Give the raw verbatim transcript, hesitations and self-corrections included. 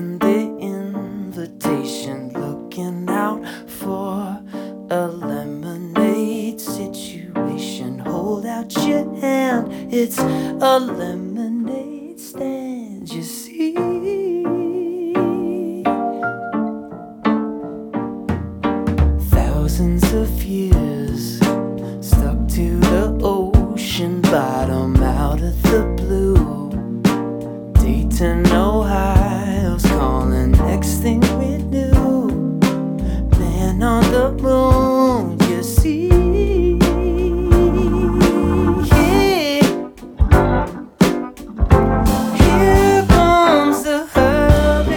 open the invitation, looking out for a lemonade situation. Hold out your hand, it's a lemonade